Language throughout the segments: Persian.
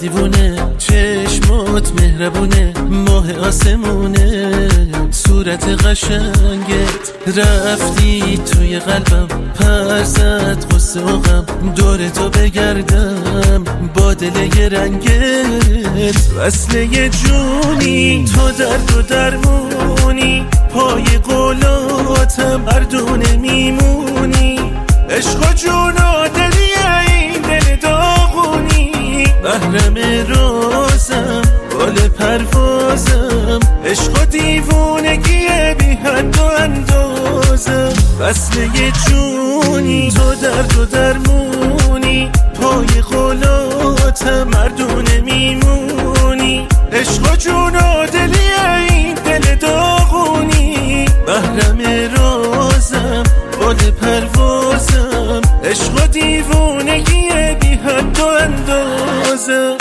دیوونه، چشمات مهربونه، ماه آسمونه، صورت قشنگت رفتی توی قلبم، پر زد غصه و غم، دور تو بگردم با دل یه رنگت. وصله جونی تو درد و درمونی، پای قولاتم مردونه میمونی، عشق و جون و دلی این دل داغونی، محرم رازم بال پروازم، عشق و دیوونگی بی حد و اندازم. وصله جونی تو درد و درمونی، پای قولاتم مردونه میمونی، عشق و جون و دلی این دل داغونی، محرم رازم بال پروازم، عشق و دیوونگی بی حد و اندازم.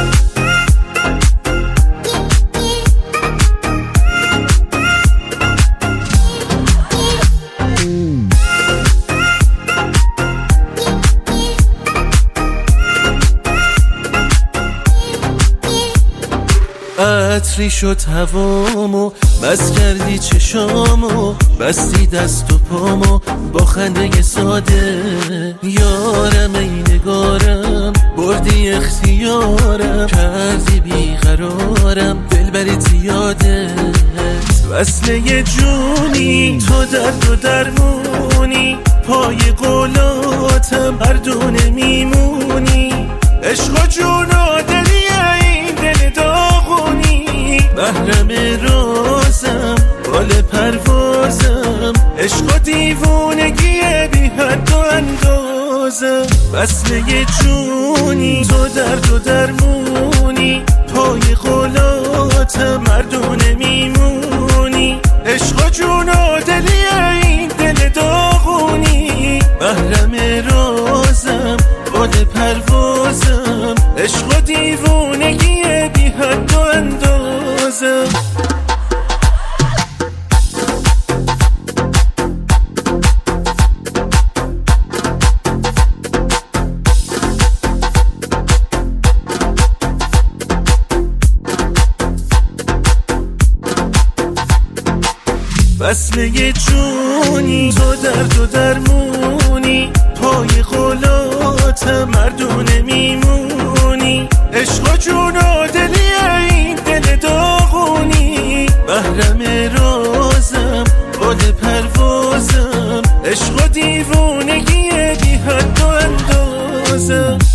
عطری شد هوامو، بس کردی چشامو، بستی دست و پامو با خنده ساده. یارم ای نگارم، بردی اختیارم، کردی بیقرارم، دلبری زیاده. وصله جونی تو درد و درمونی، پای قولاتم مردونه میمونی، عشق و جون و دلی این دل داغونی، محرم رازم بال پروازم، عشق و دیوونگی بی حد و اندازم. وصله جونی تو درد و درمونی، پای قولاتم مردونه میمونی، عشق و جون و دلی این دل داغونی، محرم رازم بال پروازم، عشق و دیوونگی بی حد و اندازم. وصله جونی تو درد و درمونی، پای قولاتم مردونه میمونی، عشق و جون و دلی این دل داغونی، محرم رازم بال پروازم، عشق و دیوونگی بی حد و اندازم.